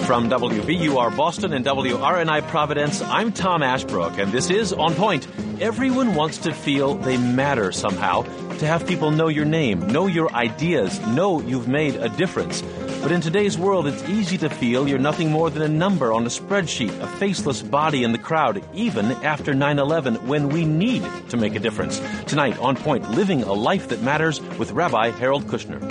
From WVUR Boston and WRNI Providence, I'm Tom Ashbrook, and this is On Point. Everyone wants to feel they matter somehow, to have people know your name, know your ideas, know you've made a difference. But in today's world, it's easy to feel you're nothing more than a number on a spreadsheet, a faceless body in the crowd, even after 9/11, when we need to make a difference. Tonight, On Point, Living a Life That Matters with Rabbi Harold Kushner.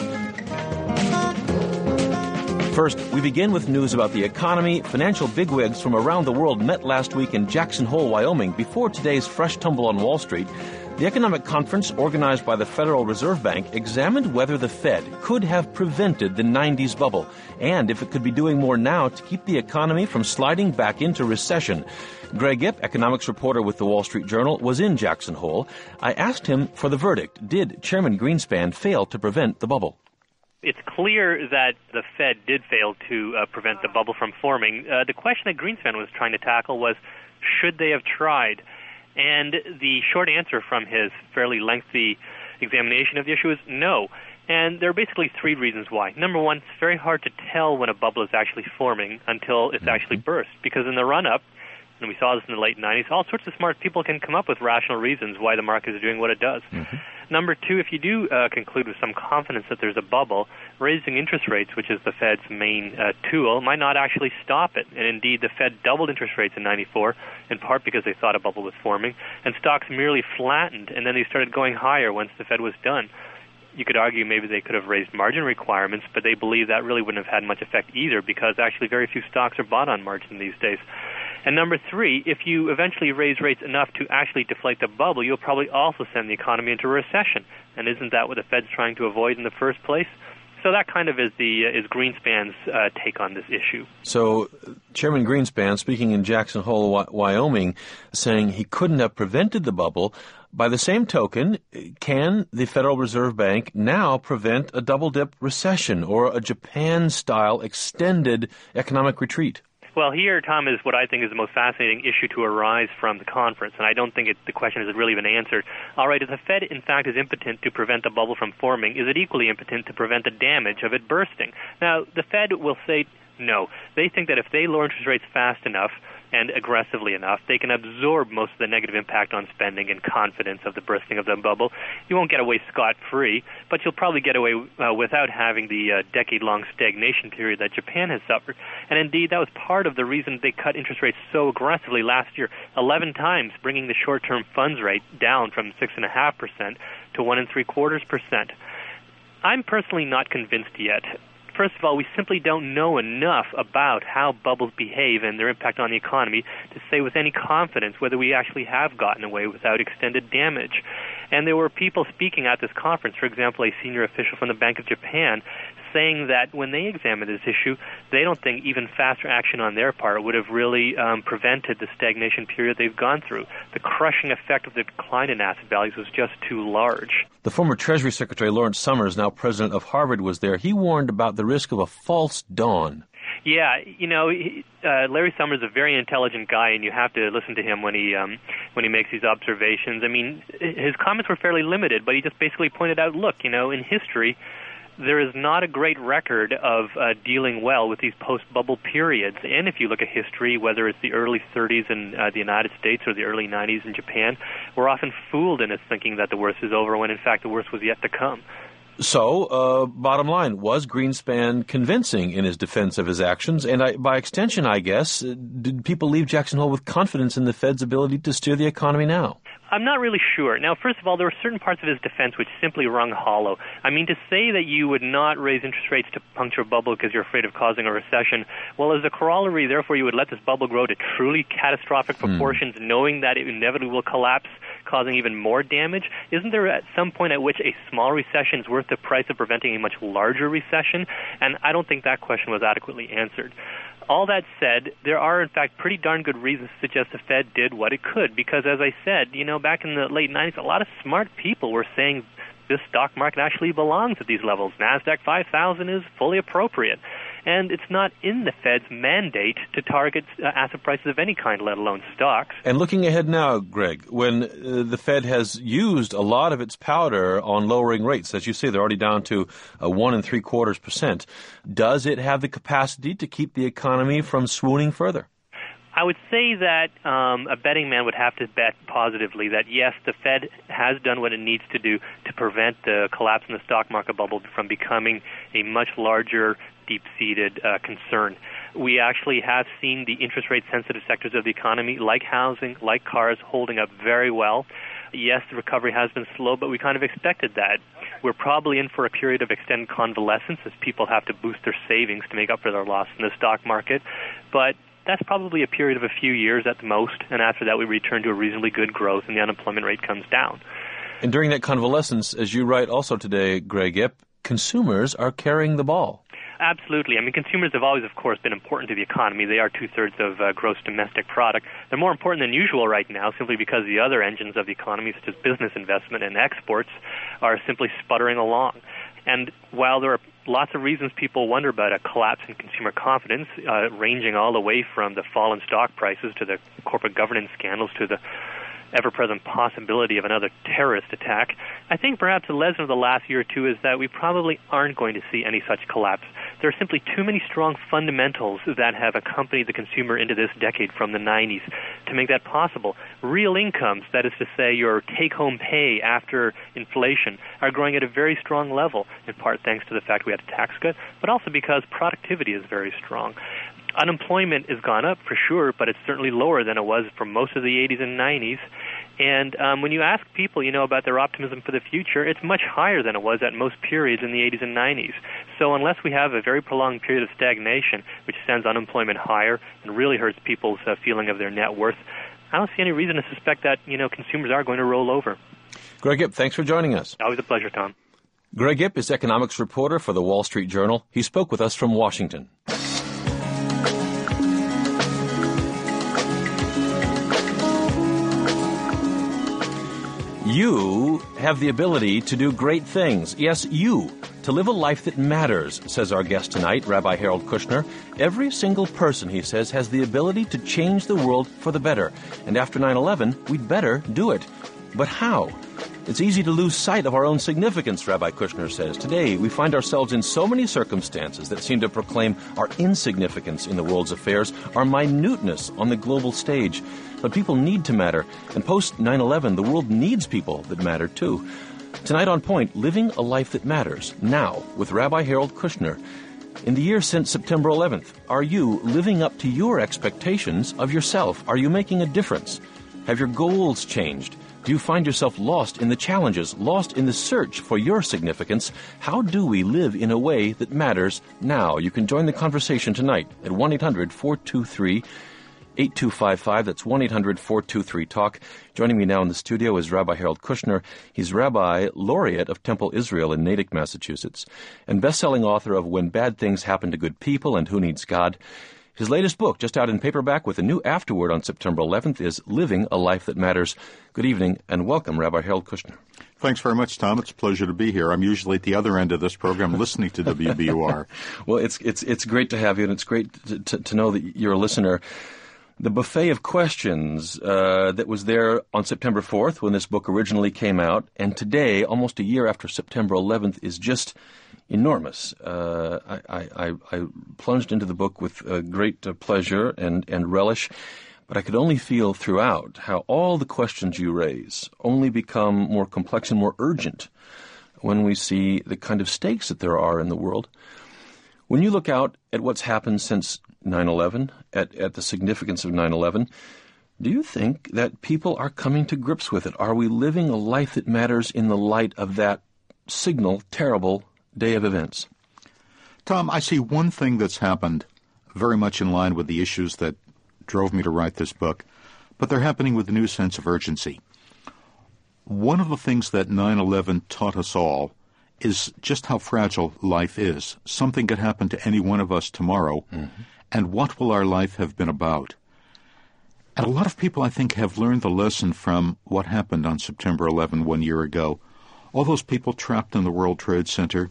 First, we begin with news about the economy. Financial bigwigs from around the world met last week in Jackson Hole, Wyoming, before today's fresh tumble on Wall Street. The economic conference organized by the Federal Reserve Bank examined whether the Fed could have prevented the 90s bubble and if it could be doing more now to keep the economy from sliding back into recession. Greg Ip, economics reporter with the Wall Street Journal, was in Jackson Hole. I asked him for the verdict. Did Chairman Greenspan fail to prevent the bubble? It's clear that the Fed did fail to prevent the bubble from forming. The question that Greenspan was trying to tackle was, should they have tried? And the short answer from his fairly lengthy examination of the issue is no. And there are basically three reasons why. Number one, it's very hard to tell when a bubble is actually forming until it's actually burst, because in the run-up, and we saw this in the late 90s, all sorts of smart people can come up with rational reasons why the market is doing what it does. Number two, if you do conclude with some confidence that there's a bubble, raising interest rates, which is the Fed's main tool, might not actually stop it. And indeed, the Fed doubled interest rates in 94, in part because they thought a bubble was forming, and stocks merely flattened, and then they started going higher once the Fed was done. You could argue maybe they could have raised margin requirements, but they believe that really wouldn't have had much effect either, because actually very few stocks are bought on margin these days. And number three, if you eventually raise rates enough to actually deflate the bubble, you'll probably also send the economy into a recession. And isn't that what the Fed's trying to avoid in the first place? So that kind of is Greenspan's take on this issue. So Chairman Greenspan, speaking in Jackson Hole, Wyoming, saying he couldn't have prevented the bubble. By the same token, can the Federal Reserve Bank now prevent a double-dip recession or a Japan-style extended economic retreat? Well, here, Tom, is what I think is the most fascinating issue to arise from the conference, and I don't think the question has really been answered. All right, if the Fed, in fact, is impotent to prevent the bubble from forming, is it equally impotent to prevent the damage of it bursting? Now, the Fed will say no. They think that if they lower interest rates fast enough and aggressively enough, they can absorb most of the negative impact on spending and confidence of the bursting of the bubble. You won't get away scot-free, but you'll probably get away without having the decade-long stagnation period that Japan has suffered. And indeed, that was part of the reason they cut interest rates so aggressively last year, 11 times, bringing the short-term funds rate down from 6.5% to 1.75%. I'm personally not convinced yet. First of all, we simply don't know enough about how bubbles behave and their impact on the economy to say with any confidence whether we actually have gotten away without extended damage. And there were people speaking at this conference, for example, a senior official from the Bank of Japan, saying that when they examined this issue, they don't think even faster action on their part would have really prevented the stagnation period they've gone through. The crushing effect of the decline in asset values was just too large. The former Treasury Secretary Lawrence Summers, now president of Harvard, was there. He warned about the risk of a false dawn. Yeah, Larry Summers is a very intelligent guy, and you have to listen to him when he makes these observations. I mean, his comments were fairly limited, but he just basically pointed out, look, in history, there is not a great record of dealing well with these post-bubble periods. And if you look at history, whether it's the early 30s in the United States or the early 90s in Japan, we're often fooled into thinking that the worst is over when, in fact, the worst was yet to come. So, bottom line, was Greenspan convincing in his defense of his actions? And by extension, I guess, did people leave Jackson Hole with confidence in the Fed's ability to steer the economy now? I'm not really sure. Now, first of all, there were certain parts of his defense which simply rung hollow. I mean, to say that you would not raise interest rates to puncture a bubble because you're afraid of causing a recession, well, as a corollary, therefore, you would let this bubble grow to truly catastrophic proportions, knowing that it inevitably will collapse, causing even more damage. Isn't there at some point at which a small recession is worth the price of preventing a much larger recession? And I don't think that question was adequately answered. All that said, there are, in fact, pretty darn good reasons to suggest the Fed did what it could, because, as I said, back in the late 90s, a lot of smart people were saying this stock market actually belongs at these levels. NASDAQ 5,000 is fully appropriate. And it's not in the Fed's mandate to target asset prices of any kind, let alone stocks. And looking ahead now, Greg, when the Fed has used a lot of its powder on lowering rates, as you say, they're already down to 1.75%, does it have the capacity to keep the economy from swooning further? I would say that a betting man would have to bet positively that, yes, the Fed has done what it needs to do to prevent the collapse in the stock market bubble from becoming a much larger, deep-seated concern. We actually have seen the interest rate-sensitive sectors of the economy, like housing, like cars, holding up very well. Yes, the recovery has been slow, but we kind of expected that. We're probably in for a period of extended convalescence as people have to boost their savings to make up for their loss in the stock market. But that's probably a period of a few years at the most, and after that we return to a reasonably good growth and the unemployment rate comes down. And during that convalescence, as you write also today, Greg Ip, consumers are carrying the ball. Absolutely. I mean, consumers have always, of course, been important to the economy. They are two-thirds of gross domestic product. They're more important than usual right now simply because the other engines of the economy, such as business investment and exports, are simply sputtering along. And while there are lots of reasons people wonder about a collapse in consumer confidence, ranging all the way from the fall in stock prices to the corporate governance scandals to the ever-present possibility of another terrorist attack, I think perhaps the lesson of the last year or two is that we probably aren't going to see any such collapse. There are simply too many strong fundamentals that have accompanied the consumer into this decade from the 90s to make that possible. Real incomes, that is to say your take-home pay after inflation, are growing at a very strong level, in part thanks to the fact we had a tax cut, but also because productivity is very strong. Unemployment has gone up for sure, but it's certainly lower than it was for most of the 80s and 90s. And when you ask people, about their optimism for the future, it's much higher than it was at most periods in the 80s and 90s. So unless we have a very prolonged period of stagnation, which sends unemployment higher and really hurts people's feeling of their net worth, I don't see any reason to suspect that, consumers are going to roll over. Greg Ip, thanks for joining us. Always a pleasure, Tom. Greg Ip is economics reporter for the Wall Street Journal. He spoke with us from Washington. You have the ability to do great things. Yes, you. To live a life that matters, says our guest tonight, Rabbi Harold Kushner. Every single person, he says, has the ability to change the world for the better. And after 9/11, we'd better do it. But how? It's easy to lose sight of our own significance, Rabbi Kushner says. Today, we find ourselves in so many circumstances that seem to proclaim our insignificance in the world's affairs, our minuteness on the global stage. But people need to matter, and post 9/11, the world needs people that matter too. Tonight on Point, living a life that matters, now, with Rabbi Harold Kushner. In the year since September 11th, are you living up to your expectations of yourself? Are you making a difference? Have your goals changed? Do you find yourself lost in the challenges, lost in the search for your significance? How do we live in a way that matters now? You can join the conversation tonight at 1-800-423-8255. That's 1-800-423-TALK. Joining me now in the studio is Rabbi Harold Kushner. He's Rabbi Laureate of Temple Israel in Natick, Massachusetts, and best-selling author of When Bad Things Happen to Good People and Who Needs God. His latest book, just out in paperback with a new afterword on September 11th, is Living a Life That Matters. Good evening and welcome, Rabbi Harold Kushner. Thanks very much, Tom. It's a pleasure to be here. I'm usually at the other end of this program listening to WBUR. Well, it's great to have you, and it's great to know that you're a listener. The buffet of questions that was there on September 4th when this book originally came out, and today, almost a year after September 11th, is just enormous. I plunged into the book with great pleasure and relish, but I could only feel throughout how all the questions you raise only become more complex and more urgent when we see the kind of stakes that there are in the world. When you look out at what's happened since 9/11, at the significance of 9/11, do you think that people are coming to grips with it? Are we living a life that matters in the light of that signal, terrible day of events? Tom, I see one thing that's happened very much in line with the issues that drove me to write this book, but they're happening with a new sense of urgency. One of the things that 9/11 taught us all is just how fragile life is. Something could happen to any one of us tomorrow, and what will our life have been about? And a lot of people, I think, have learned the lesson from what happened on September 11 1 year ago. All those people trapped in the World Trade Center,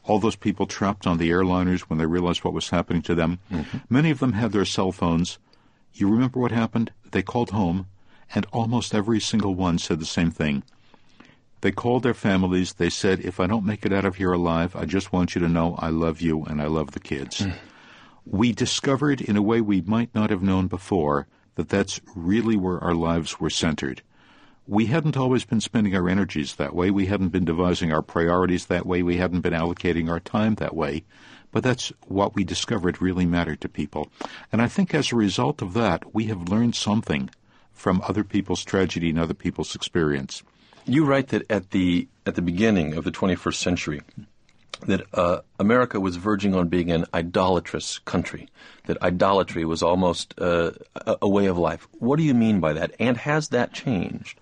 all those people trapped on the airliners when they realized what was happening to them. Mm-hmm. Many of them had their cell phones. You remember what happened? They called home, and almost every single one said the same thing. They called their families. They said, if I don't make it out of here alive, I just want you to know I love you and I love the kids. Mm. We discovered, in a way we might not have known before, that that's really where our lives were centered. We hadn't always been spending our energies that way. We hadn't been devising our priorities that way. We hadn't been allocating our time that way. But that's what we discovered really mattered to people. And I think as a result of that, we have learned something from other people's tragedy and other people's experience. You write that at the beginning of the 21st century, that America was verging on being an idolatrous country, that idolatry was almost a way of life. What do you mean by that, and has that changed?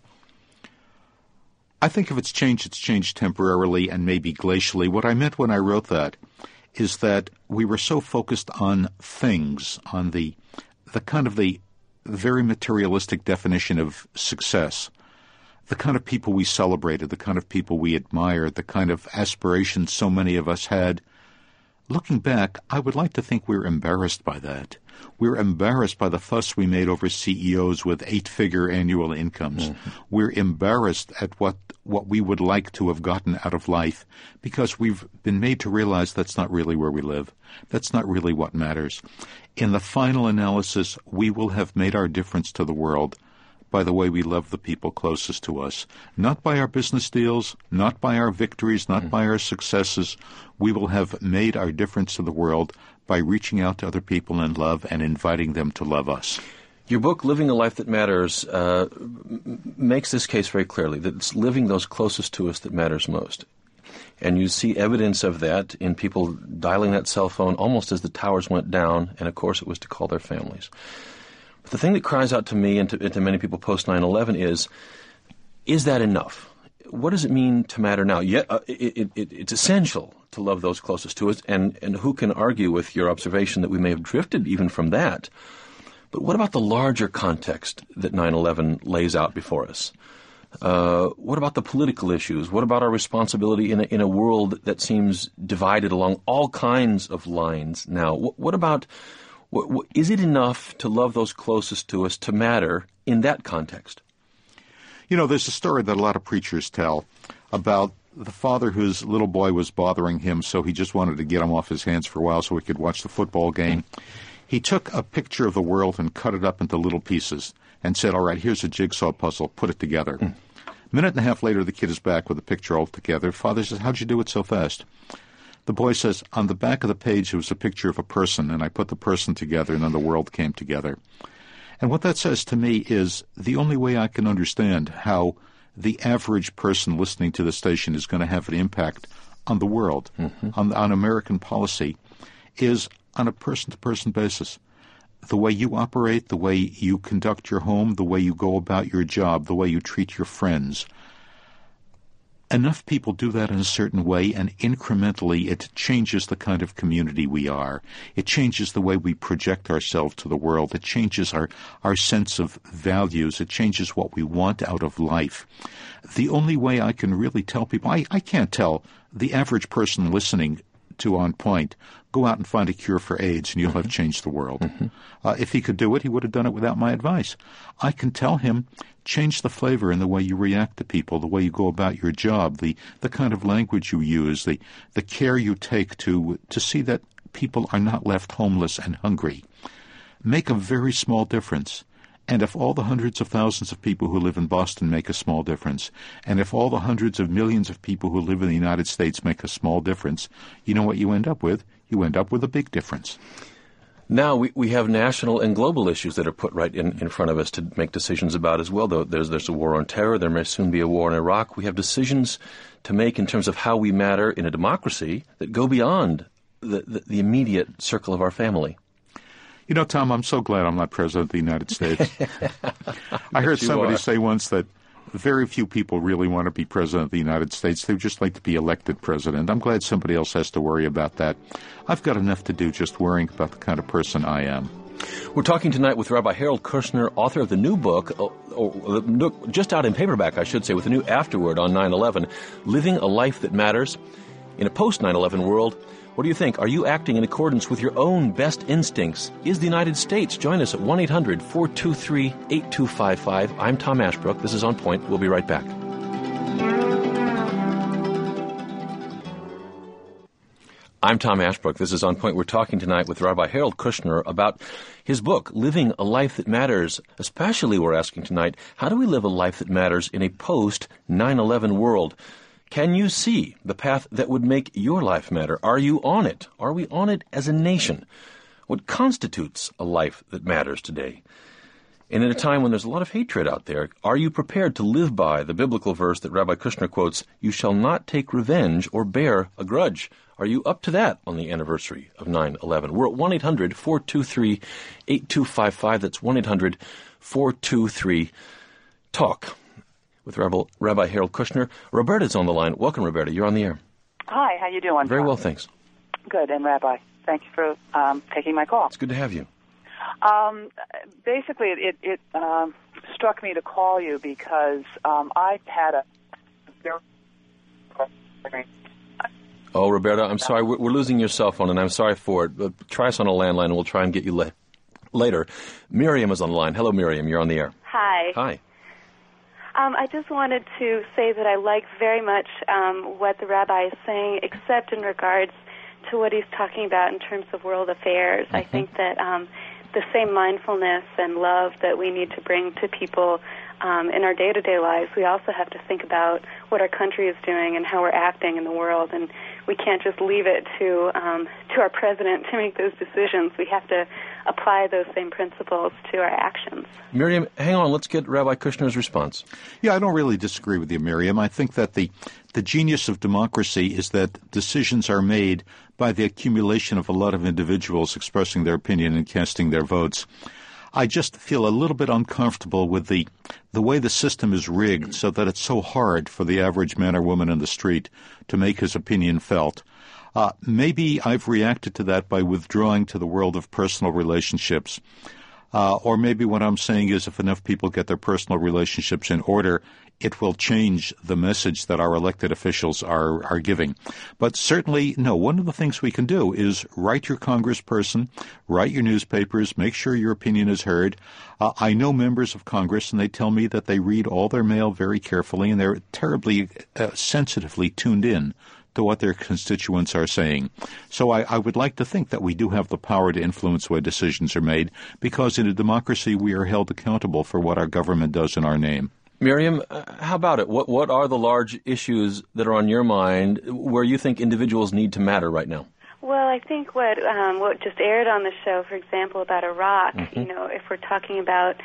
I think if it's changed temporarily and maybe glacially. What I meant when I wrote that is that we were so focused on things, on the kind of the very materialistic definition of success, the kind of people we celebrated, the kind of people we admired, the kind of aspirations so many of us had. Looking back, I would like to think we're embarrassed by that. We're embarrassed by the fuss we made over CEOs with 8-figure annual incomes. Mm-hmm. We're embarrassed at what we would like to have gotten out of life because we've been made to realize that's not really where we live. That's not really what matters. In the final analysis, we will have made our difference to the world by the way we love the people closest to us. Not by our business deals, not by our victories, not by our successes. We will have made our difference to the world by reaching out to other people in love and inviting them to love us. Your book, Living a Life That Matters, makes this case very clearly, that it's living those closest to us that matters most. And you see evidence of that in people dialing that cell phone almost as the towers went down, and of course it was to call their families. But the thing that cries out to me and to many people post 9/11 is that enough? What does it mean to matter now? Yet it's essential to love those closest to us, and who can argue with your observation that we may have drifted even from that? But what about the larger context that 9/11 lays out before us? What about the political issues? What about our responsibility in a world that seems divided along all kinds of lines now? What about, is it enough to love those closest to us to matter in that context? You know, there's a story that a lot of preachers tell about the father whose little boy was bothering him, so he just wanted to get him off his hands for a while so he could watch the football game. He took a picture of the world and cut it up into little pieces and said, all right, here's a jigsaw puzzle, put it together. A minute and a half later, the kid is back with the picture all together. Father says, how'd you do it so fast? The boy says, on the back of the page, it was a picture of a person, and I put the person together, and then the world came together. And what that says to me is the only way I can understand how the average person listening to the station is going to have an impact on the world, on American policy, is on a person-to-person basis. The way you operate, the way you conduct your home, the way you go about your job, the way you treat your friends. Enough people do that in a certain way, and incrementally it changes the kind of community we are. It changes the way we project ourselves to the world. It changes our sense of values. It changes what we want out of life. The only way I can really tell people, I can't tell the average person listening to On Point, go out and find a cure for AIDS and you'll have changed the world. If he could do it, he would have done it without my advice. I can tell him, change the flavor in the way you react to people, the way you go about your job, the kind of language you use, the care you take to see that people are not left homeless and hungry. Make a very small difference. And if all the hundreds of thousands of people who live in Boston make a small difference, and if all the hundreds of millions of people who live in the United States make a small difference, you know what you end up with? You end up with a big difference. Now we have national and global issues that are put right in front of us to make decisions about as well. Though there's a war on terror, there may soon be a war in Iraq. We have decisions to make in terms of how we matter in a democracy that go beyond the immediate circle of our family. You know, Tom, I'm so glad I'm not President of the United States. I heard somebody say once that very few people really want to be President of the United States. They would just like to be elected President. I'm glad somebody else has to worry about that. I've got enough to do just worrying about the kind of person I am. We're talking tonight with Rabbi Harold Kirshner, author of the new book, just out in paperback, I should say, with a new afterword on 9/11, Living a Life That Matters. In a post-9/11 world, what do you think? Are you acting in accordance with your own best instincts? Is the United States? Join us at 1-800-423-8255. I'm Tom Ashbrook. This is On Point. We'll be right back. I'm Tom Ashbrook. This is On Point. We're talking tonight with Rabbi Harold Kushner about his book, Living a Life That Matters. Especially, we're asking tonight, how do we live a life that matters in a post-9/11 world? Can you see the path that would make your life matter? Are you on it? Are we on it as a nation? What constitutes a life that matters today? And in a time when there's a lot of hatred out there, are you prepared to live by the biblical verse that Rabbi Kushner quotes, "You shall not take revenge or bear a grudge"? Are you up to that on the anniversary of 9/11? We're at 1-800-423-8255. That's 1-800-423-TALK. With Rabbi Harold Kushner. Roberta's on the line. Welcome, Roberta. You're on the air. Hi, how you doing? Very well, thanks. Good, and Rabbi, thank you for taking my call. It's good to have you. Basically, it struck me to call you because I had a very... Oh, Roberta, I'm sorry. We're losing your cell phone, and I'm sorry for it. But try us on a landline, and we'll try and get you later. Miriam is on the line. Hello, Miriam. You're on the air. Hi. Hi. I just wanted to say that I like very much what the rabbi is saying, except in regards to what he's talking about in terms of world affairs. I think that the same mindfulness and love that we need to bring to people in our day-to-day lives, we also have to think about what our country is doing and how we're acting in the world. And we can't just leave it to our president to make those decisions. We have to apply those same principles to our actions. Miriam, hang on. Let's get Rabbi Kushner's response. Yeah, I don't really disagree with you, Miriam. I think that the genius of democracy is that decisions are made by the accumulation of a lot of individuals expressing their opinion and casting their votes. I just feel a little bit uncomfortable with the way the system is rigged so that it's so hard for the average man or woman in the street to make his opinion felt. Maybe I've reacted to that by withdrawing to the world of personal relationships. Or maybe what I'm saying is if enough people get their personal relationships in order, it will change the message that our elected officials are giving. But certainly, no, one of the things we can do is write your congressperson, write your newspapers, make sure your opinion is heard. I know members of Congress, and they tell me that they read all their mail very carefully, and they're terribly sensitively tuned in to what their constituents are saying. So I would like to think that we do have the power to influence the way decisions are made, because in a democracy we are held accountable for what our government does in our name. Miriam, how about it? What are the large issues that are on your mind where you think individuals need to matter right now? Well, I think what just aired on the show, for example, about Iraq, if we're talking about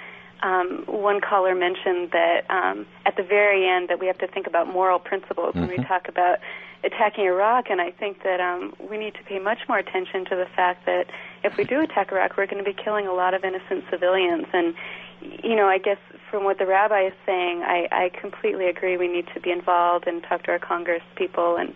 one caller mentioned that at the very end that we have to think about moral principles when we talk about attacking Iraq, and I think that we need to pay much more attention to the fact that if we do attack Iraq, we're going to be killing a lot of innocent civilians. And, I guess from what the rabbi is saying, I completely agree we need to be involved and talk to our Congress people and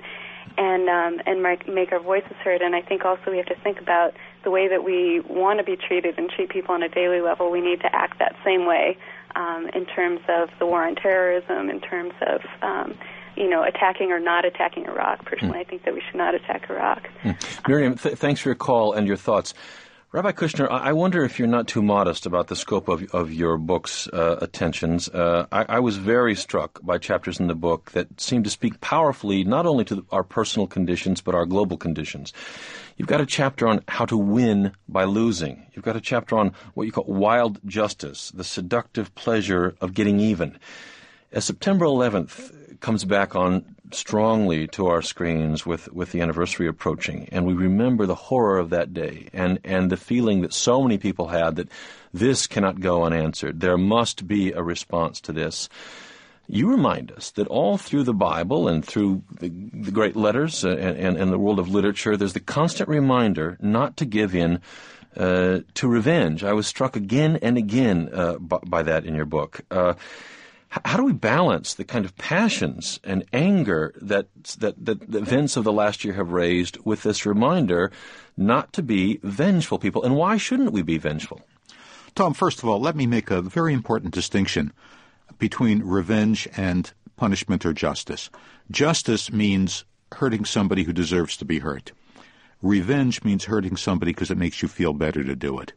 make our voices heard. And I think also we have to think about the way that we want to be treated and treat people on a daily level. We need to act that same way in terms of the war on terrorism, in terms of attacking or not attacking Iraq. Personally, I think that we should not attack Iraq. Miriam, thanks for your call and your thoughts. Rabbi Kushner, I wonder if you're not too modest about the scope of your book's attentions. I was very struck by chapters in the book that seem to speak powerfully not only to our personal conditions, but our global conditions. You've got a chapter on how to win by losing. You've got a chapter on what you call wild justice, the seductive pleasure of getting even. As September 11th comes back on strongly to our screens with the anniversary approaching, and we remember the horror of that day and the feeling that so many people had that this cannot go unanswered. There must be a response to this. You remind us that all through the Bible and through the great letters and the world of literature, there's the constant reminder not to give in to revenge. I was struck again and again by that in your book. How do we balance the kind of passions and anger that the events of the last year have raised with this reminder not to be vengeful people? And why shouldn't we be vengeful? Tom, first of all, let me make a very important distinction between revenge and punishment or justice. Justice means hurting somebody who deserves to be hurt. Revenge means hurting somebody because it makes you feel better to do it.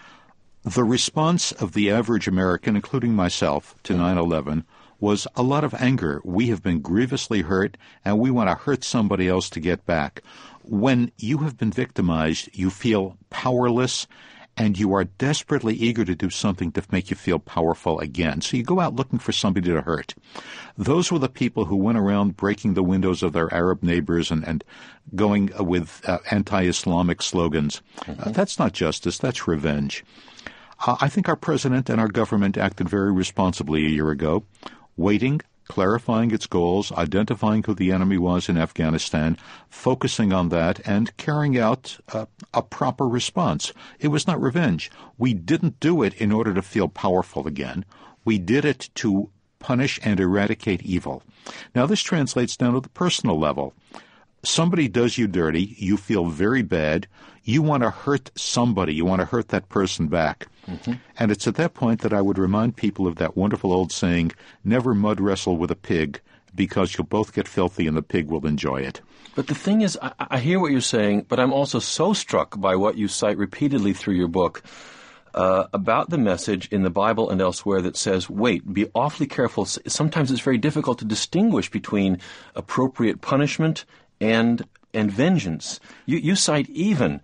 The response of the average American, including myself, to 9/11 was a lot of anger. We have been grievously hurt, and we want to hurt somebody else to get back. When you have been victimized, you feel powerless, and you are desperately eager to do something to make you feel powerful again. So you go out looking for somebody to hurt. Those were the people who went around breaking the windows of their Arab neighbors and going with anti-Islamic slogans. That's not justice, that's revenge. I think our president and our government acted very responsibly a year ago, waiting, clarifying its goals, identifying who the enemy was in Afghanistan, focusing on that, and carrying out a proper response. It was not revenge. We didn't do it in order to feel powerful again. We did it to punish and eradicate evil. Now, this translates down to the personal level. Somebody does you dirty, you feel very bad, you want to hurt somebody, you want to hurt that person back. And it's at that point that I would remind people of that wonderful old saying, never mud wrestle with a pig, because you'll both get filthy and the pig will enjoy it. But the thing is, I hear what you're saying, but I'm also so struck by what you cite repeatedly through your book about the message in the Bible and elsewhere that says, wait, be awfully careful. Sometimes it's very difficult to distinguish between appropriate punishment and vengeance. You cite even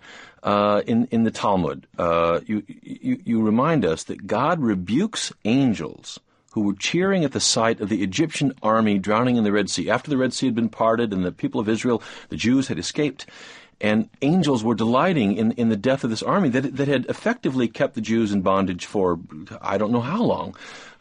in the Talmud, you remind us that God rebukes angels who were cheering at the sight of the Egyptian army drowning in the Red Sea. After the Red Sea had been parted and the people of Israel, the Jews, had escaped, and angels were delighting in the death of this army that had effectively kept the Jews in bondage for I don't know how long.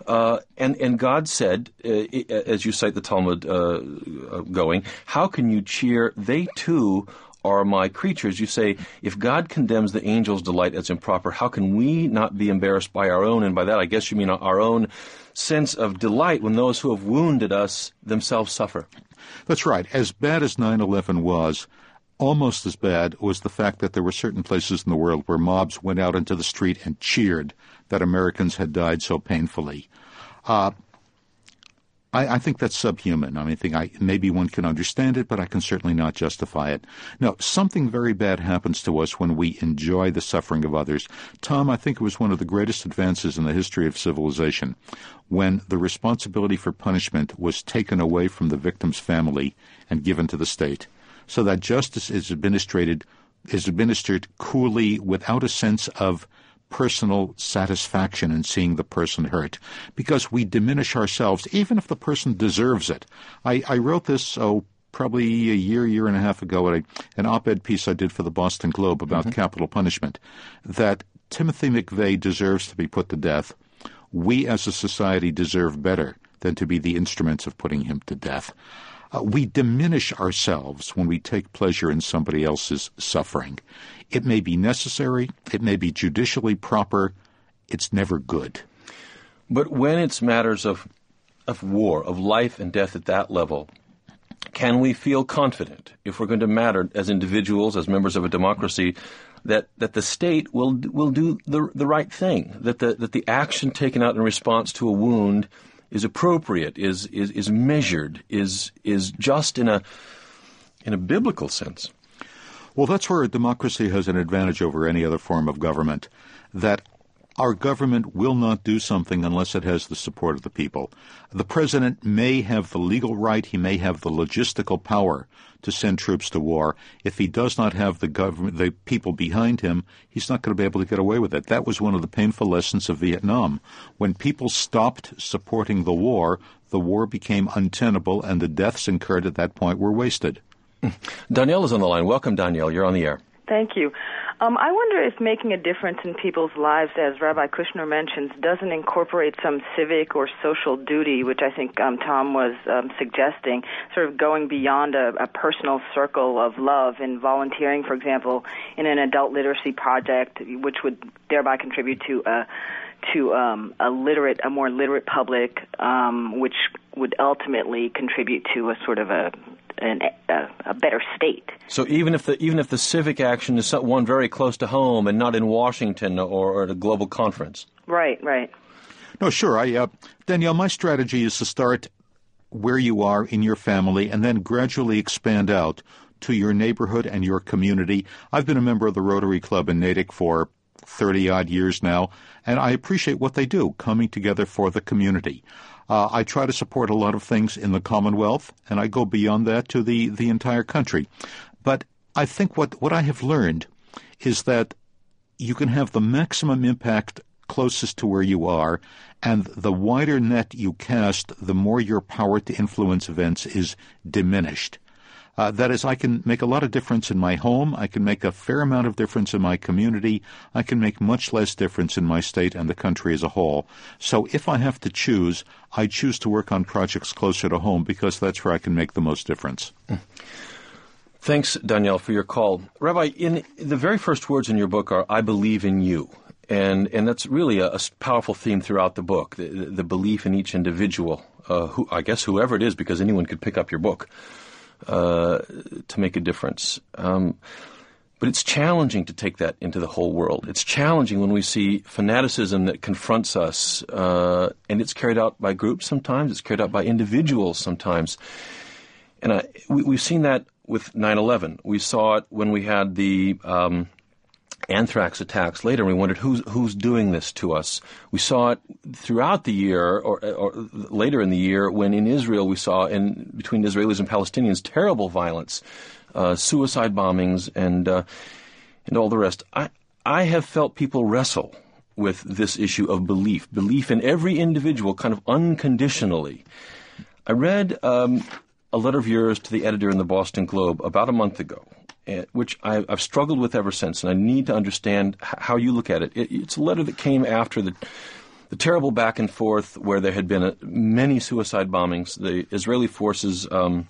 And God said, as you cite the Talmud going, how can you cheer? They too are my creatures. You say, if God condemns the angels' delight as improper, how can we not be embarrassed by our own? And by that, I guess you mean our own sense of delight when those who have wounded us themselves suffer. That's right. As bad as 9/11 was, almost as bad was the fact that there were certain places in the world where mobs went out into the street and cheered that Americans had died so painfully. I think that's subhuman. Maybe one can understand it, but I can certainly not justify it. No, something very bad happens to us when we enjoy the suffering of others. Tom, I think it was one of the greatest advances in the history of civilization when the responsibility for punishment was taken away from the victim's family and given to the state, so that justice is administered coolly without a sense of personal satisfaction in seeing the person hurt, because we diminish ourselves, even if the person deserves it. I wrote this, probably a year and a half ago, at an op-ed piece I did for the Boston Globe about capital punishment, that Timothy McVeigh deserves to be put to death. We as a society deserve better than to be the instruments of putting him to death. We diminish ourselves when we take pleasure in somebody else's suffering. It may be necessary, it may be judicially proper, it's never good. But when it's matters of war, of life and death at that level, can we feel confident, if we're going to matter as individuals, as members of a democracy, that the state will do the right thing, that the action taken out in response to a wound is appropriate, is measured, is just in a biblical sense? Well, that's where a democracy has an advantage over any other form of government, that our government will not do something unless it has the support of the people. The president may have the legal right, he may have the logistical power to send troops to war. If he does not have the people behind him, he's not going to be able to get away with it. That was one of the painful lessons of Vietnam. When people stopped supporting the war became untenable, and the deaths incurred at that point were wasted. Danielle is on the line. Welcome, Danielle. You're on the air. Thank you. I wonder if making a difference in people's lives, as Rabbi Kushner mentions, doesn't incorporate some civic or social duty, which I think Tom was suggesting, sort of going beyond a personal circle of love and volunteering, for example, in an adult literacy project, which would thereby contribute to a more literate public, which would ultimately contribute to a sort of a better state. So even if the civic action is one very close to home and not in Washington or at a global conference. Right. No, sure. Danielle, my strategy is to start where you are in your family and then gradually expand out to your neighborhood and your community. I've been a member of the Rotary Club in Natick for 30-odd years now, and I appreciate what they do, coming together for the community. I try to support a lot of things in the Commonwealth, and I go beyond that to the entire country. But I think what I have learned is that you can have the maximum impact closest to where you are, and the wider net you cast, the more your power to influence events is diminished. That is, I can make a lot of difference in my home. I can make a fair amount of difference in my community. I can make much less difference in my state and the country as a whole. So if I have to choose, I choose to work on projects closer to home because that's where I can make the most difference. Thanks, Danielle, for your call. Rabbi, in the very first words in your book are, I believe in you. And that's really a powerful theme throughout the book, the belief in each individual, whoever it is, because anyone could pick up your book. To make a difference. But it's challenging to take that into the whole world. It's challenging when we see fanaticism that confronts us, and it's carried out by groups sometimes, it's carried out by individuals sometimes. And we've seen that with 9/11. We saw it when we had the anthrax attacks later, and we wondered who's doing this to us. We saw it throughout the year, or later in the year, when in Israel we saw between Israelis and Palestinians terrible violence, suicide bombings, and all the rest. I have felt people wrestle with this issue of belief in every individual, kind of unconditionally. I read a letter of yours to the editor in the Boston Globe about a month ago, which I've struggled with ever since, and I need to understand how you look at it. It's a letter that came after the terrible back and forth where there had been many suicide bombings. The Israeli forces bombed,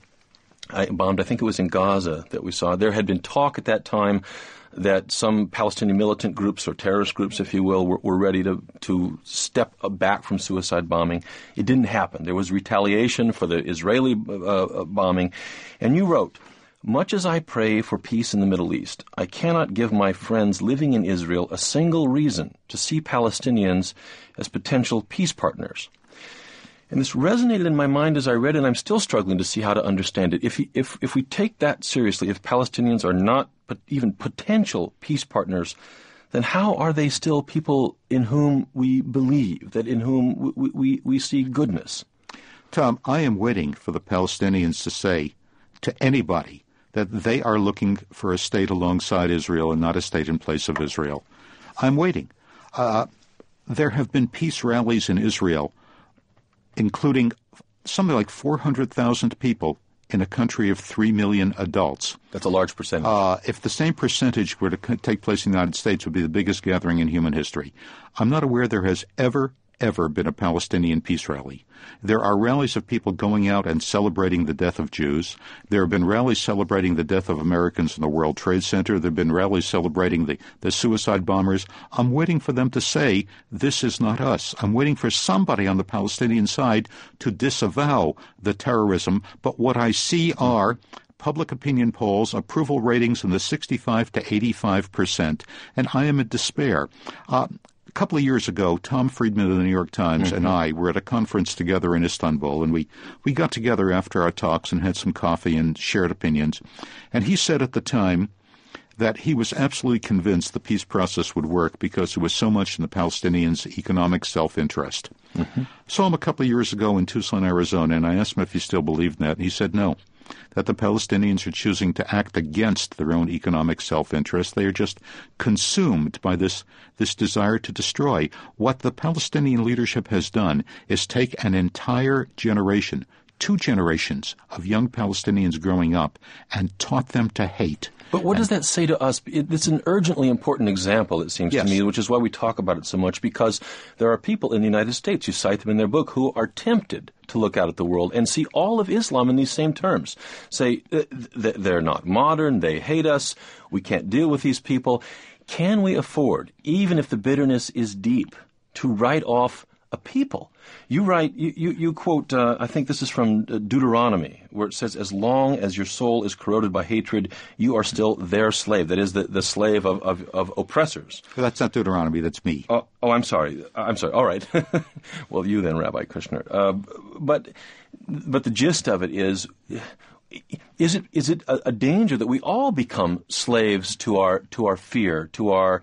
I think it was in Gaza that we saw. There had been talk at that time that some Palestinian militant groups, or terrorist groups, if you will, were ready to step back from suicide bombing. It didn't happen. There was retaliation for the Israeli bombing. And you wrote, much as I pray for peace in the Middle East, I cannot give my friends living in Israel a single reason to see Palestinians as potential peace partners. And this resonated in my mind as I read it, and I'm still struggling to see how to understand it. If we take that seriously, if Palestinians are not even potential peace partners, then how are they still people in whom we believe, that in whom we see goodness? Tom, I am waiting for the Palestinians to say to anybody that they are looking for a state alongside Israel and not a state in place of Israel. I'm waiting. There have been peace rallies in Israel, including something like 400,000 people in a country of 3 million adults. That's a large percentage. If the same percentage were to take place in the United States, it would be the biggest gathering in human history. I'm not aware there has ever been a Palestinian peace rally. There are rallies of people going out and celebrating the death of Jews. There have been rallies celebrating the death of Americans in the World Trade Center. There have been rallies celebrating the suicide bombers. I'm waiting for them to say, this is not us. I'm waiting for somebody on the Palestinian side to disavow the terrorism. But what I see are public opinion polls, approval ratings in the 65 to 85%, and I am in despair. A couple of years ago, Tom Friedman of the New York Times and I were at a conference together in Istanbul, and we got together after our talks and had some coffee and shared opinions. And he said at the time that he was absolutely convinced the peace process would work because it was so much in the Palestinians' economic self-interest. Saw him a couple of years ago in Tucson, Arizona, and I asked him if he still believed in that, and he said no, that the Palestinians are choosing to act against their own economic self-interest. They are just consumed by this desire to destroy. What the Palestinian leadership has done is take an entire generation, 2 generations of young Palestinians growing up, and taught them to hate. But what does that say to us? It's an urgently important example, it seems to me, which is why we talk about it so much, because there are people in the United States, you cite them in their book, who are tempted to look out at the world and see all of Islam in these same terms. Say, they're not modern, they hate us, we can't deal with these people. Can we afford, even if the bitterness is deep, to write off a people. You write, you quote, I think this is from Deuteronomy, where it says, as long as your soul is corroded by hatred, you are still their slave. That is the slave of oppressors. That's not Deuteronomy, that's me. Oh, I'm sorry. All right. Well, you then, Rabbi Kushner. But the gist of it is it a danger that we all become slaves to our fear, to our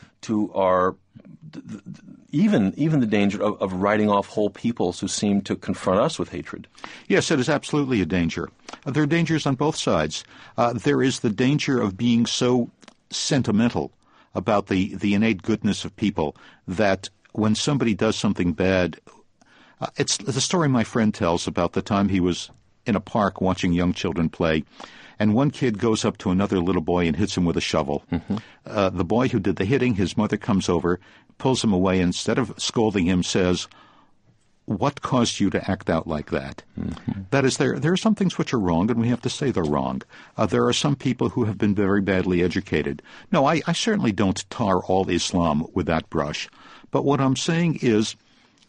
even the danger of writing off whole peoples who seem to confront us with hatred? Yes, it is absolutely a danger. There are dangers on both sides. There is the danger of being so sentimental about the innate goodness of people that when somebody does something bad, it's the story my friend tells about the time he was in a park watching young children play, and one kid goes up to another little boy and hits him with a shovel. Mm-hmm. The boy who did the hitting, his mother comes over, pulls him away, and instead of scolding him, says, "What caused you to act out like that?" Mm-hmm. That is, there are some things which are wrong, and we have to say they're wrong. There are some people who have been very badly educated. No, I certainly don't tar all Islam with that brush. But what I'm saying is,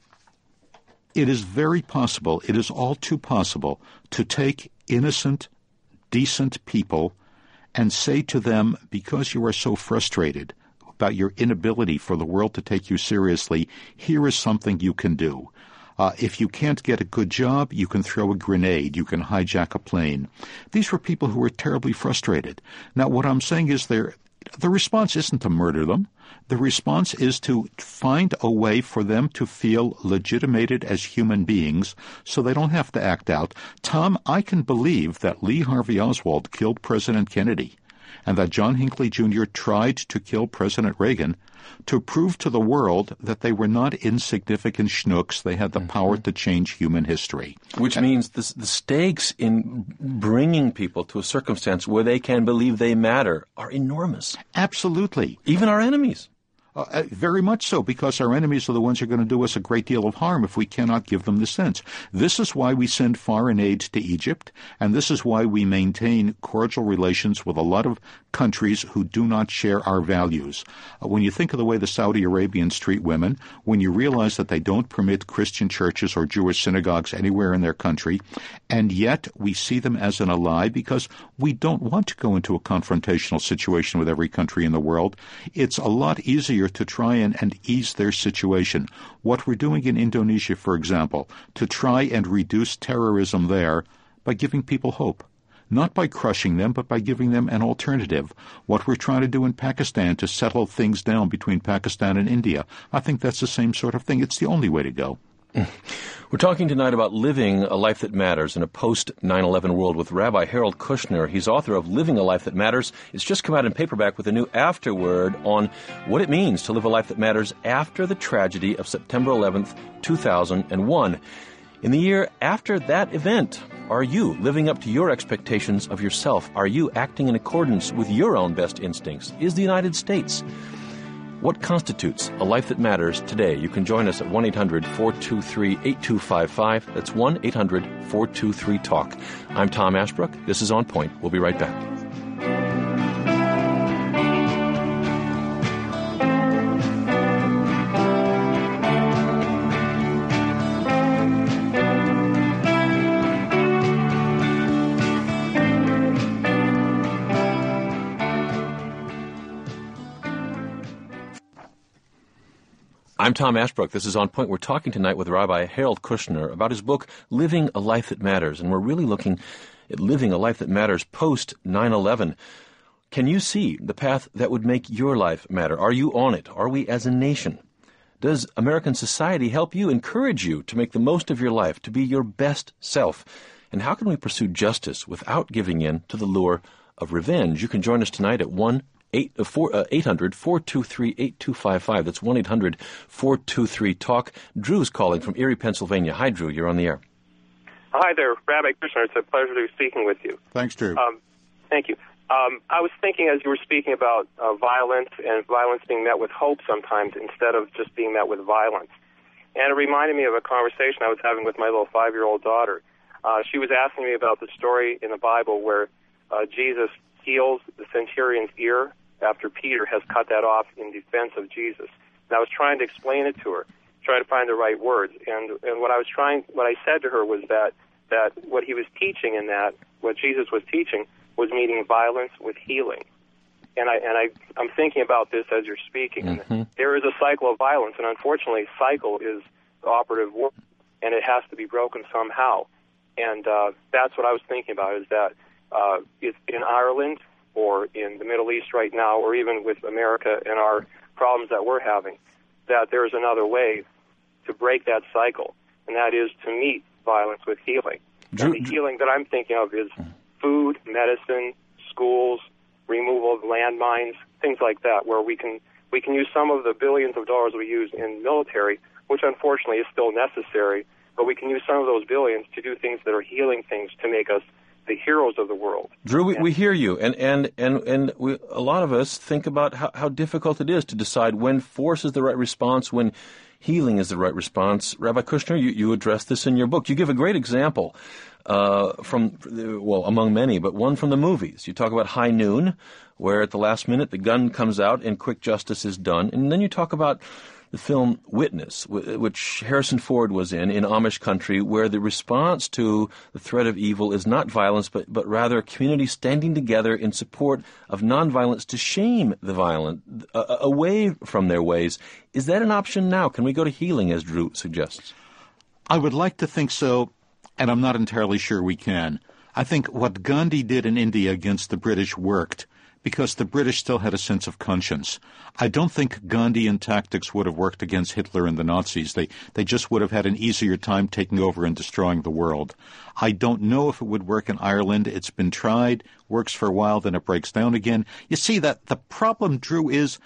it is very possible, it is all too possible, to take innocent, decent people and say to them, because you are so frustrated about your inability for the world to take you seriously, here is something you can do. If you can't get a good job, you can throw a grenade, you can hijack a plane. These were people who were terribly frustrated. Now, what I'm saying is the response isn't to murder them. The response is to find a way for them to feel legitimated as human beings so they don't have to act out. Tom, I can believe that Lee Harvey Oswald killed President Kennedy and that John Hinckley Jr. tried to kill President Reagan to prove to the world that they were not insignificant schnooks. They had the power to change human history. Which means the stakes in bringing people to a circumstance where they can believe they matter are enormous. Absolutely. Even our enemies. Very much so, because our enemies are the ones who are going to do us a great deal of harm if we cannot give them the sense. This is why we send foreign aid to Egypt, and this is why we maintain cordial relations with a lot of countries who do not share our values. When you think of the way the Saudi Arabians treat women, when you realize that they don't permit Christian churches or Jewish synagogues anywhere in their country, and yet we see them as an ally because we don't want to go into a confrontational situation with every country in the world, it's a lot easier to try and ease their situation. What we're doing in Indonesia, for example, to try and reduce terrorism there by giving people hope. Not by crushing them, but by giving them an alternative. What we're trying to do in Pakistan to settle things down between Pakistan and India, I think that's the same sort of thing. It's the only way to go. We're talking tonight about living a life that matters in a post-9/11 world with Rabbi Harold Kushner. He's author of Living a Life That Matters. It's just come out in paperback with a new afterword on what it means to live a life that matters after the tragedy of September 11th, 2001. In the year after that event, are you living up to your expectations of yourself? Are you acting in accordance with your own best instincts? Is the United States what constitutes a life that matters today? You can join us at 1-800-423-8255. That's 1-800-423-TALK. I'm Tom Ashbrook. This is On Point. We'll be right back. I'm Tom Ashbrook. This is On Point. We're talking tonight with Rabbi Harold Kushner about his book, Living a Life That Matters. And we're really looking at living a life that matters post-9/11. Can you see the path that would make your life matter? Are you on it? Are we as a nation? Does American society help you, encourage you to make the most of your life, to be your best self? And how can we pursue justice without giving in to the lure of revenge? You can join us tonight at 800-423-8255. That's 1-800-423-TALK. Drew's calling from Erie, Pennsylvania. Hi, Drew. You're on the air. Hi there, Rabbi Kushner. It's a pleasure to be speaking with you. Thanks, Drew. Thank you. I was thinking as you were speaking about violence and violence being met with hope sometimes instead of just being met with violence. And it reminded me of a conversation I was having with my little 5-year-old daughter. She was asking me about the story in the Bible where Jesus heals the centurion's ear after Peter has cut that off in defense of Jesus. And I was trying to explain it to her, try to find the right words. And what I said to her was that what he was teaching in that, what Jesus was teaching, was meeting violence with healing. And I'm thinking about this as you're speaking. Mm-hmm. And there is a cycle of violence, and unfortunately, cycle is the operative word, and it has to be broken somehow. And that's what I was thinking about, is that it's in Ireland or in the Middle East right now, or even with America and our problems that we're having, that there's another way to break that cycle, and that is to meet violence with healing. And the healing that I'm thinking of is food, medicine, schools, removal of landmines, things like that, where we can use some of the billions of dollars we use in military, which unfortunately is still necessary, but we can use some of those billions to do things that are healing things to make us the heroes of the world. Drew, we hear you, and a lot of us think about how difficult it is to decide when force is the right response, when healing is the right response. Rabbi Kushner, you address this in your book. You give a great example among many, but one from the movies. You talk about High Noon, where at the last minute the gun comes out and quick justice is done. And then you talk about the film Witness, which Harrison Ford was in Amish country, where the response to the threat of evil is not violence, but rather a community standing together in support of nonviolence to shame the violent away from their ways. Is that an option now? Can we go to healing, as Drew suggests? I would like to think so, and I'm not entirely sure we can. I think what Gandhi did in India against the British worked because the British still had a sense of conscience. I don't think Gandhian tactics would have worked against Hitler and the Nazis. They just would have had an easier time taking over and destroying the world. I don't know if it would work in Ireland. It's been tried, works for a while, then it breaks down again. You see that the problem, Drew, is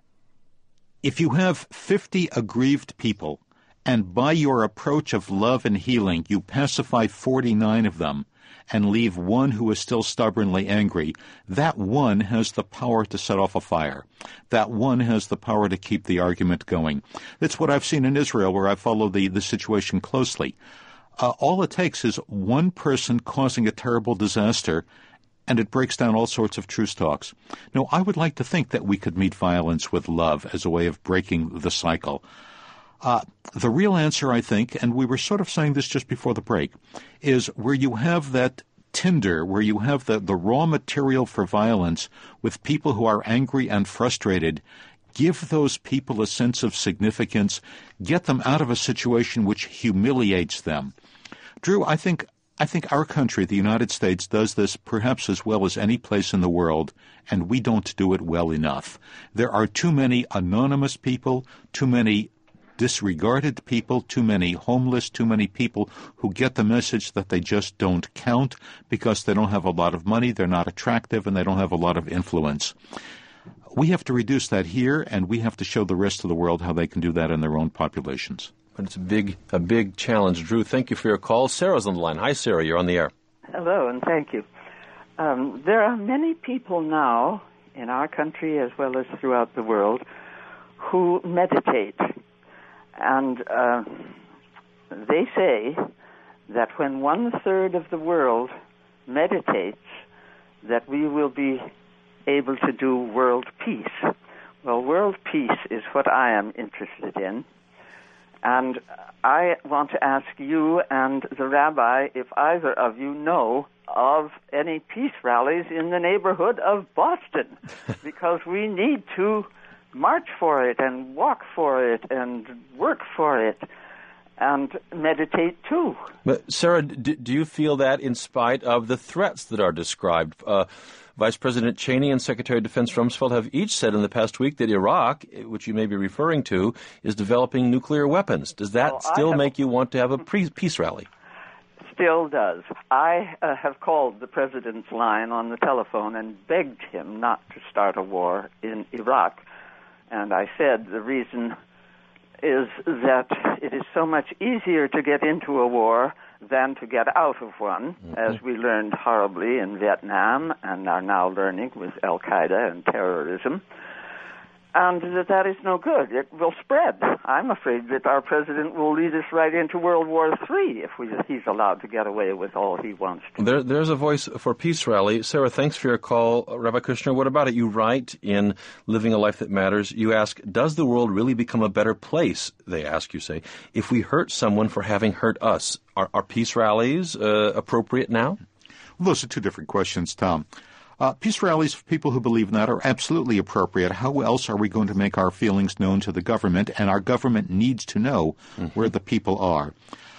if you have 50 aggrieved people, and by your approach of love and healing, you pacify 49 of them, and leave one who is still stubbornly angry, that one has the power to set off a fire. That one has the power to keep the argument going. That's what I've seen in Israel, where I follow the situation closely. All it takes is one person causing a terrible disaster, and it breaks down all sorts of truce talks. No, I would like to think that we could meet violence with love as a way of breaking the cycle. The real answer, I think, and we were sort of saying this just before the break, is where you have that tinder, where you have the raw material for violence with people who are angry and frustrated, give those people a sense of significance, get them out of a situation which humiliates them. Drew, I think our country, the United States, does this perhaps as well as any place in the world, and we don't do it well enough. There are too many anonymous people, too many disregarded people, too many homeless, too many people who get the message that they just don't count because they don't have a lot of money, they're not attractive, and they don't have a lot of influence. We have to reduce that here, and we have to show the rest of the world how they can do that in their own populations. But it's a big challenge. Drew, thank you for your call. Sarah's on the line. Hi, Sarah. You're on the air. Hello, and thank you. There are many people now in our country as well as throughout the world who meditate. And they say that when 1/3 of the world meditates, that we will be able to do world peace. Well, world peace is what I am interested in. And I want to ask you and the rabbi if either of you know of any peace rallies in the neighborhood of Boston, because we need to march for it and walk for it and work for it and meditate too. But Sarah, do you feel that in spite of the threats that are described? Vice President Cheney and Secretary of Defense Rumsfeld have each said in the past week that Iraq, which you may be referring to, is developing nuclear weapons. Does that still make you want to have a peace rally? Still does. I have called the president's line on the telephone and begged him not to start a war in Iraq. And I said the reason is that it is so much easier to get into a war than to get out of one, as we learned horribly in Vietnam and are now learning with Al-Qaeda and terrorism. and that is no good. It will spread. I'm afraid that our president will lead us right into World War III if he's allowed to get away with all he wants to. There's a voice for peace rally. Sarah, thanks for your call. Rabbi Kushner, what about it? You write in Living a Life That Matters, you ask, does the world really become a better place, they ask, you say, if we hurt someone for having hurt us? Are peace rallies appropriate now? Well, those are two different questions, Tom. Peace rallies for people who believe in that are absolutely appropriate. How else are we going to make our feelings known to the government? And our government needs to know where the people are.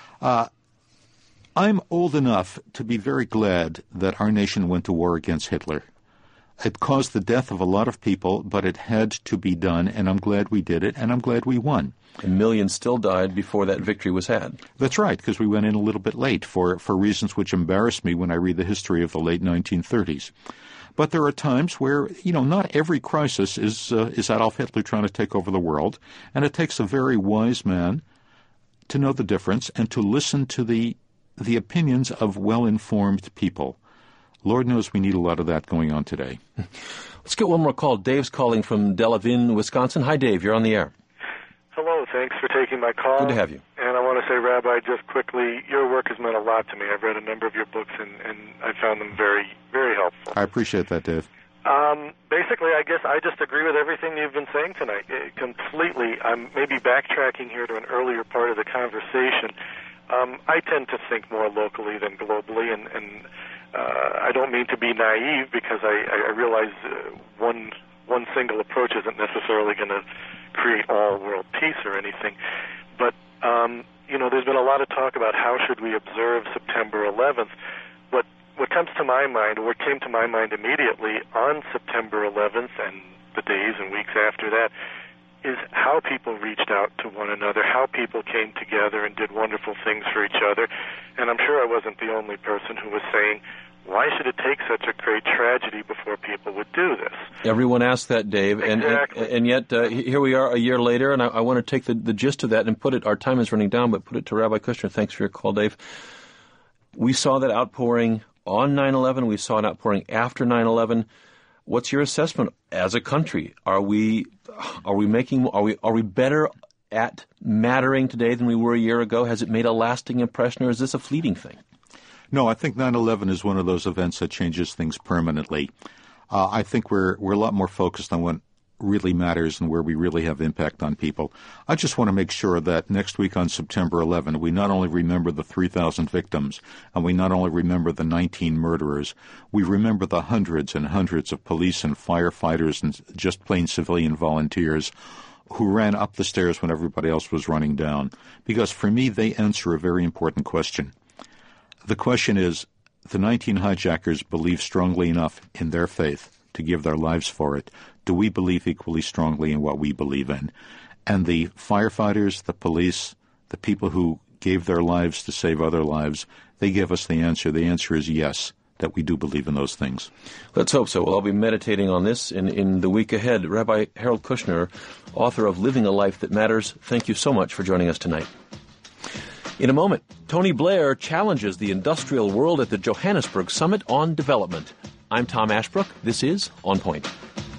I'm old enough to be very glad that our nation went to war against Hitler. It caused the death of a lot of people, but it had to be done, and I'm glad we did it, and I'm glad we won. And millions still died before that victory was had. That's right, because we went in a little bit late for reasons which embarrass me when I read the history of the late 1930s. But there are times where, not every crisis is Adolf Hitler trying to take over the world, and it takes a very wise man to know the difference and to listen to the opinions of well-informed people. Lord knows we need a lot of that going on today. Let's get one more call. Dave's calling from Delavan, Wisconsin. Hi, Dave. You're on the air. Hello. Thanks for taking my call. Good to have you. And I want to say, Rabbi, just quickly, your work has meant a lot to me. I've read a number of your books, and I found them very, very helpful. I appreciate that, Dave. Basically, I guess I just agree with everything you've been saying tonight. Completely. I'm maybe backtracking here to an earlier part of the conversation. I tend to think more locally than globally, and I don't mean to be naive because I realize one single approach isn't necessarily going to create all world peace or anything. But, there's been a lot of talk about how should we observe September 11th. What comes to my mind, or what came to my mind immediately on September 11th and the days and weeks after that, is how people reached out to one another, how people came together and did wonderful things for each other. And I'm sure I wasn't the only person who was saying, why should it take such a great tragedy before people would do this? Everyone asked that, Dave, exactly. and yet here we are a year later, and I want to take the gist of that and put it, our time is running down, but put it to Rabbi Kushner. Thanks for your call, Dave. We saw that outpouring on 9/11. We saw an outpouring after 9/11. What's your assessment as a country? Are we better at mattering today than we were a year ago? Has it made a lasting impression, or is this a fleeting thing? No, I think 9/11 is one of those events that changes things permanently. I think we're a lot more focused on what really matters and where we really have impact on people. I just want to make sure that next week on September 11, we not only remember the 3,000 victims, and we not only remember the 19 murderers, we remember the hundreds and hundreds of police and firefighters and just plain civilian volunteers who ran up the stairs when everybody else was running down. Because for me, they answer a very important question. The question is, the 19 hijackers believe strongly enough in their faith to give their lives for it. Do we believe equally strongly in what we believe in? And the firefighters, the police, the people who gave their lives to save other lives, they give us the answer. The answer is yes, that we do believe in those things. Let's hope so. Well, I'll be meditating on this in the week ahead. Rabbi Harold Kushner, author of Living a Life That Matters, thank you so much for joining us tonight. In a moment, Tony Blair challenges the industrial world at the Johannesburg Summit on Development. I'm Tom Ashbrook. This is On Point.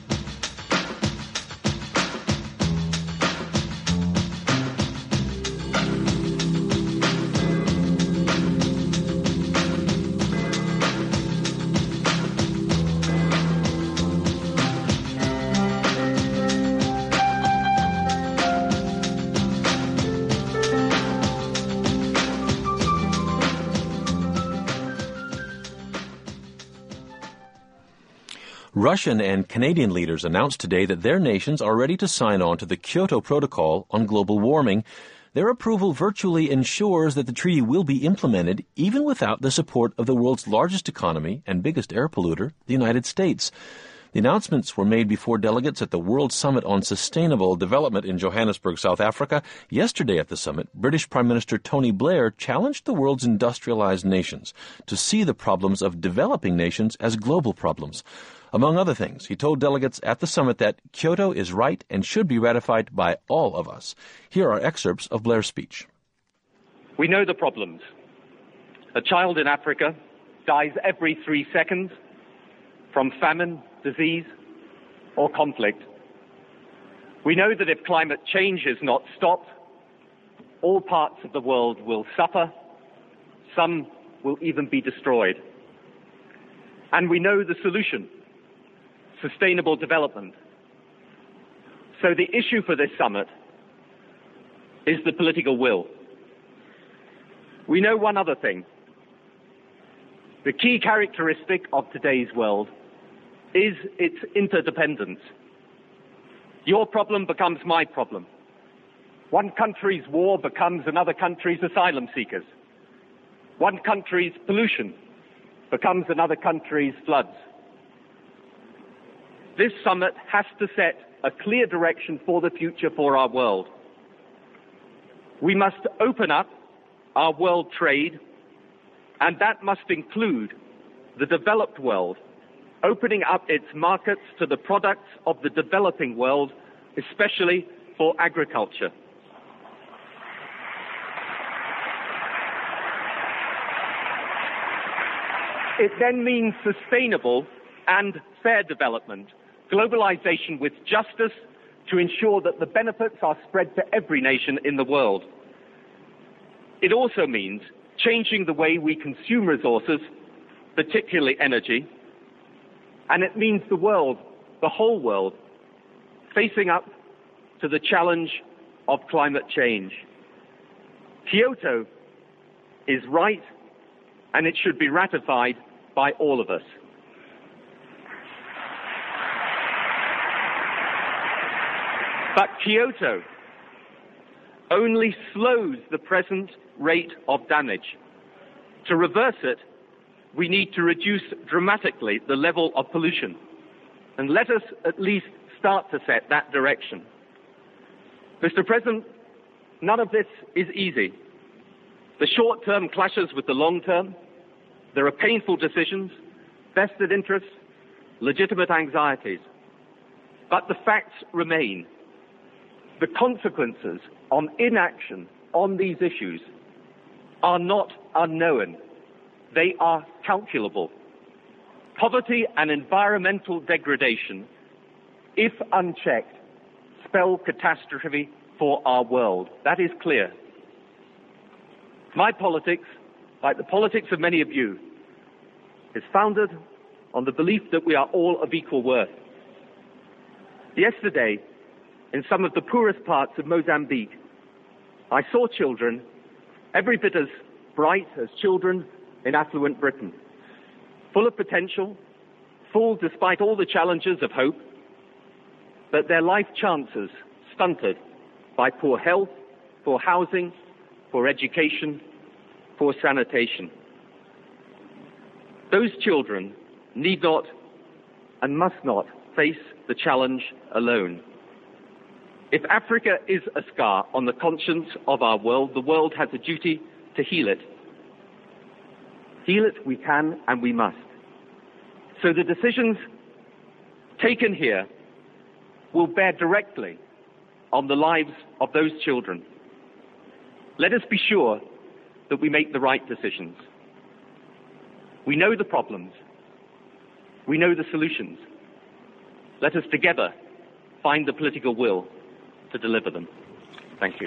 Russian and Canadian leaders announced today that their nations are ready to sign on to the Kyoto Protocol on global warming. Their approval virtually ensures that the treaty will be implemented even without the support of the world's largest economy and biggest air polluter, the United States. The announcements were made before delegates at the World Summit on Sustainable Development in Johannesburg, South Africa. Yesterday at the summit, British Prime Minister Tony Blair challenged the world's industrialized nations to see the problems of developing nations as global problems. Among other things, he told delegates at the summit that Kyoto is right and should be ratified by all of us. Here are excerpts of Blair's speech. We know the problems. A child in Africa dies every 3 seconds from famine, disease, or conflict. We know that if climate change is not stopped, all parts of the world will suffer. Some will even be destroyed. And we know the solution: sustainable development. So the issue for this summit is the political will. We know one other thing. The key characteristic of today's world is its interdependence. Your problem becomes my problem. One country's war becomes another country's asylum seekers. One country's pollution becomes another country's floods. This summit has to set a clear direction for the future for our world. We must open up our world trade, and that must include the developed world, opening up its markets to the products of the developing world, especially for agriculture. It then means sustainable and fair development, globalization with justice to ensure that the benefits are spread to every nation in the world. It also means changing the way we consume resources, particularly energy, and it means the world, the whole world, facing up to the challenge of climate change. Kyoto is right, and it should be ratified by all of us. But Kyoto only slows the present rate of damage. To reverse it, we need to reduce dramatically the level of pollution. And let us at least start to set that direction. Mr. President, none of this is easy. The short term clashes with the long term. There are painful decisions, vested interests, legitimate anxieties. But the facts remain. The consequences on inaction on these issues are not unknown. They are calculable. Poverty and environmental degradation, if unchecked, spell catastrophe for our world. That is clear. My politics, like the politics of many of you, is founded on the belief that we are all of equal worth. Yesterday, in some of the poorest parts of Mozambique, I saw children every bit as bright as children in affluent Britain, full of potential, full despite all the challenges of hope, but their life chances stunted by poor health, poor housing, poor education, poor sanitation. Those children need not and must not face the challenge alone. If Africa is a scar on the conscience of our world, the world has a duty to heal it. Heal it we can and we must. So the decisions taken here will bear directly on the lives of those children. Let us be sure that we make the right decisions. We know the problems. We know the solutions. Let us together find the political will to deliver them. Thank you.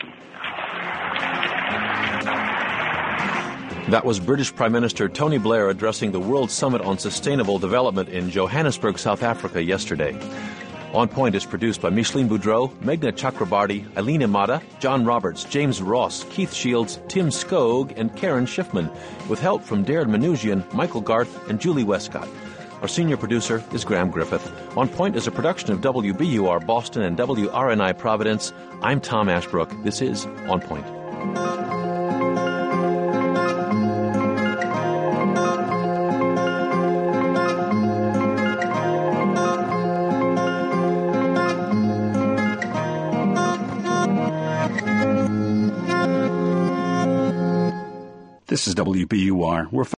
That was British Prime Minister Tony Blair addressing the World Summit on Sustainable Development in Johannesburg, South Africa yesterday. On Point is produced by Micheline Boudreau, Meghna Chakrabarti, Eileen Imada, John Roberts, James Ross, Keith Shields, Tim Skog, and Karen Schiffman, with help from Darren Manoujian, Michael Garth, and Julie Westcott. Our senior producer is Graham Griffith. On Point is a production of WBUR Boston and WRNI Providence. I'm Tom Ashbrook. This is On Point. This is WBUR. We're